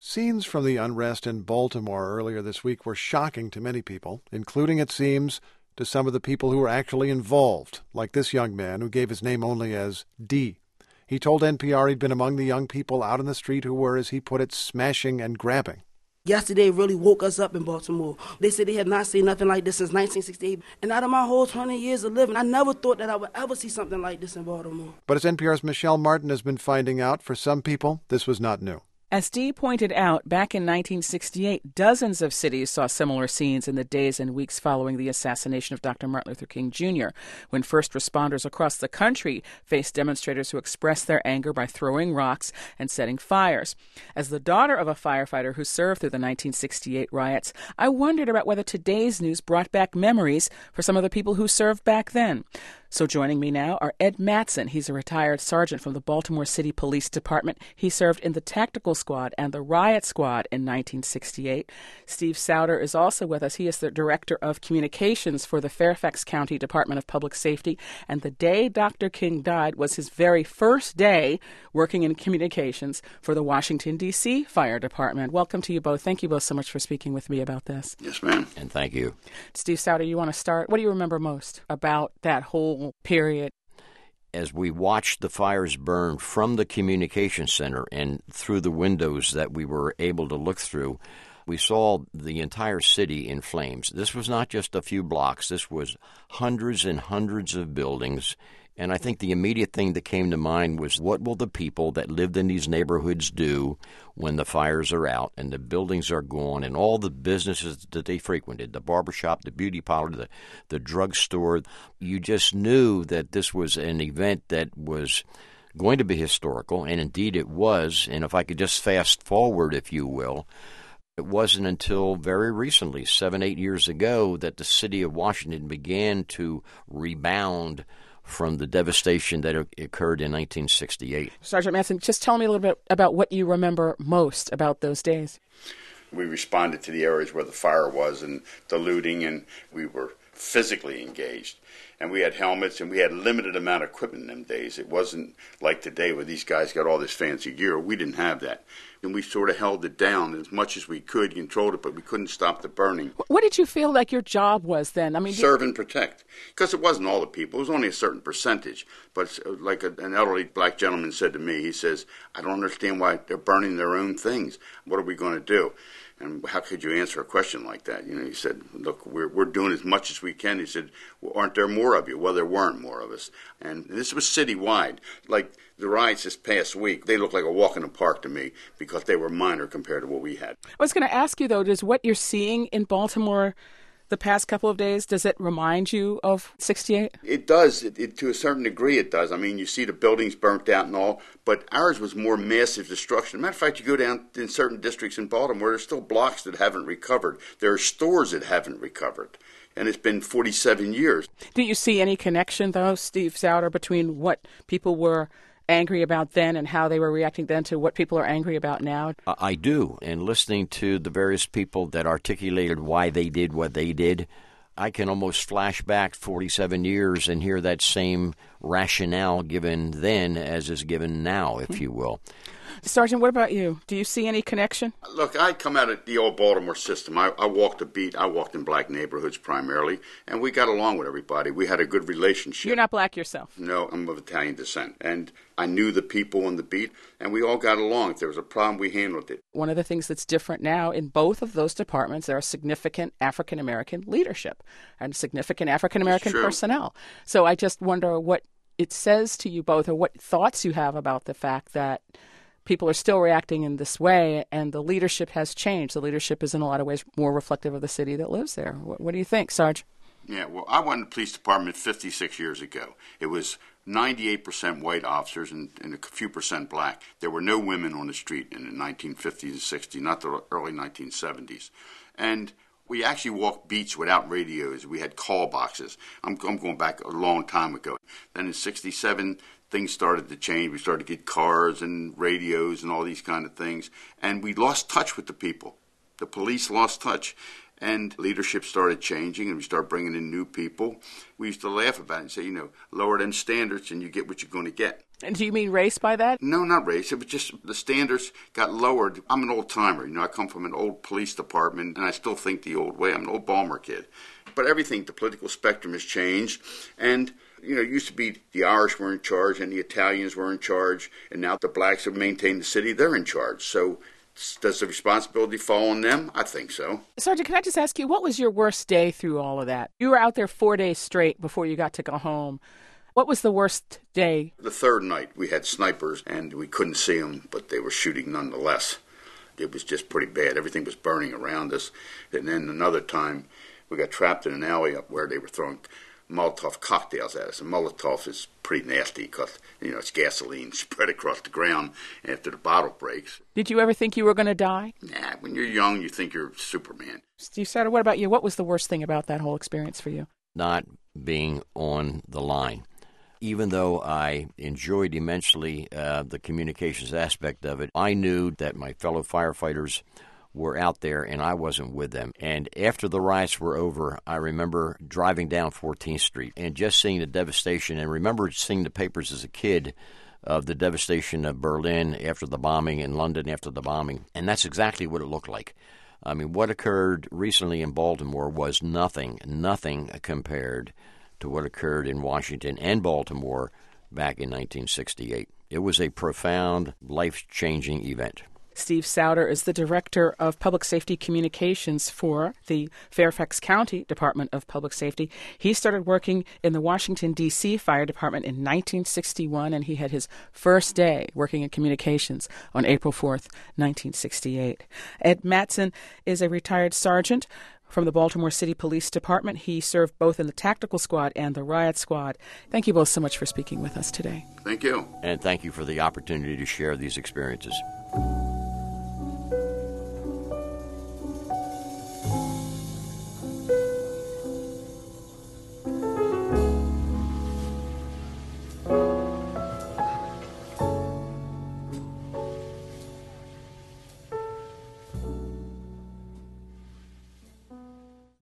Scenes from the unrest in Baltimore earlier this week were shocking to many people, including, it seems, to some of the people who were actually involved, like this young man who gave his name only as D. He told NPR he'd been among the young people out in the street who were, as he put it, smashing and grabbing. Yesterday really woke us up in Baltimore. They said they had not seen nothing like this since 1968. And out of my whole 20 years of living, I never thought that I would ever see something like this in Baltimore. But as NPR's Michelle Martin has been finding out, for some people, this was not new. As Dee pointed out, back in 1968, dozens of cities saw similar scenes in the days and weeks following the assassination of Dr. Martin Luther King Jr., when first responders across the country faced demonstrators who expressed their anger by throwing rocks and setting fires. As the daughter of a firefighter who served through the 1968 riots, I wondered about whether today's news brought back memories for some of the people who served back then. So joining me now are Ed Matson. He's a retired sergeant from the Baltimore City Police Department. He served in the Tactical Squad and the Riot Squad in 1968. Steve Sauter is also with us. He is the Director of Communications for the Fairfax County Department of Public Safety. And the day Dr. King died was his very first day working in communications for the Washington, D.C. Fire Department. Welcome to you both. Thank you both so much for speaking with me about this. Yes, ma'am. And thank you. Steve Sauter, you want to start? What do you remember most about that whole period? As we watched the fires burn from the communication center and through the windows that we were able to look through, we saw the entire city in flames. This was not just a few blocks. This was hundreds and hundreds of buildings. And I think the immediate thing that came to mind was, what will the people that lived in these neighborhoods do when the fires are out and the buildings are gone and all the businesses that they frequented, the barbershop, the beauty parlor, the drugstore? You just knew that this was an event that was going to be historical, and indeed it was. And if I could just fast forward, if you will, it wasn't until very recently, 7-8 years ago, that the city of Washington began to rebound from the devastation that occurred in 1968. Sergeant Matson, just tell me a little bit about what you remember most about those days. We responded to the areas where the fire was and the looting, and we were physically engaged. And we had helmets, and we had a limited amount of equipment in them days. It wasn't like today where these guys got all this fancy gear. We didn't have that. And we sort of held it down as much as we could, controlled it, but we couldn't stop the burning. What did you feel like your job was then? I mean, serve and protect. Because it wasn't all the people. It was only a certain percentage. But like an elderly black gentleman said to me, he says, I don't understand why they're burning their own things. What are we going to do? And how could you answer a question like that? You know, he said, look, we're doing as much as we can. He said, well, aren't there more of you? Well, there weren't more of us. And this was citywide. Like the riots this past week, they looked like a walk in the park to me because they were minor compared to what we had. I was going to ask you, though, does what you're seeing in Baltimore the past couple of days, does it remind you of 68? It does. To a certain degree, it does. I mean, you see the buildings burnt out and all, but ours was more massive destruction. Matter of fact, you go down in certain districts in Baltimore, there's still blocks that haven't recovered. There are stores that haven't recovered. And it's been 47 years. Do you see any connection, though, Steve Sauter, between what people were angry about then and how they were reacting then to what people are angry about now? I do. And listening to the various people that articulated why they did what they did, I can almost flash back 47 years and hear that same rationale given then as is given now, if you will. Sergeant, what about you? Do you see any connection? Look, I come out of the old Baltimore system. I walked the beat. I walked in black neighborhoods primarily, and we got along with everybody. We had a good relationship. You're not black yourself? No, I'm of Italian descent. And I knew the people on the beat, and we all got along. If there was a problem, we handled it. One of the things that's different now in both of those departments, there are significant African-American leadership and significant African-American personnel. So I just wonder what it says to you both, or what thoughts you have about the fact that people are still reacting in this way, and the leadership has changed. The leadership is in a lot of ways more reflective of the city that lives there. What do you think, Sarge? Yeah, well, I went in the police department 56 years ago. It was 98% white officers and a few percent black. There were no women on the street in the 1950s and 60s, not the early 1970s. And we actually walked beats without radios. We had call boxes. I'm going back a long time ago. Then in 67, things started to change. We started to get cars and radios and all these kind of things. And we lost touch with the people. The police lost touch, and leadership started changing, and we started bringing in new people. We used to laugh about it and say, lower them standards and you get what you're going to get. And do you mean race by that? No, not race. It was just the standards got lowered. I'm an old timer. I come from an old police department, and I still think the old way. I'm an old Balmer kid. But everything, the political spectrum has changed. And, it used to be the Irish were in charge and the Italians were in charge. And now the blacks have maintained the city. They're in charge. So does the responsibility fall on them? I think so. Sergeant, can I just ask you, what was your worst day through all of that? You were out there 4 days straight before you got to go home. What was the worst day? The third night, we had snipers, and we couldn't see them, but they were shooting nonetheless. It was just pretty bad. Everything was burning around us. And then another time, we got trapped in an alley up where they were throwing Molotov cocktails at us. And Molotov is pretty nasty because, it's gasoline spread across the ground after the bottle breaks. Did you ever think you were going to die? Nah, when you're young, you think you're Superman. Steve Sauter, what about you? What was the worst thing about that whole experience for you? Not being on the line. Even though I enjoyed immensely the communications aspect of it, I knew that my fellow firefighters were out there and I wasn't with them. And after the riots were over, I remember driving down 14th Street and just seeing the devastation, and remember seeing the papers as a kid of the devastation of Berlin after the bombing and London after the bombing. And that's exactly what it looked like. I mean, what occurred recently in Baltimore was nothing compared to what occurred in Washington and Baltimore back in 1968. It was a profound, life-changing event. Steve Sauter is the Director of Public Safety Communications for the Fairfax County Department of Public Safety. He started working in the Washington, D.C. Fire Department in 1961, and he had his first day working in communications on April 4th, 1968. Ed Matson is a retired sergeant from the Baltimore City Police Department. He served both in the tactical squad and the riot squad. Thank you both so much for speaking with us today. Thank you. And thank you for the opportunity to share these experiences.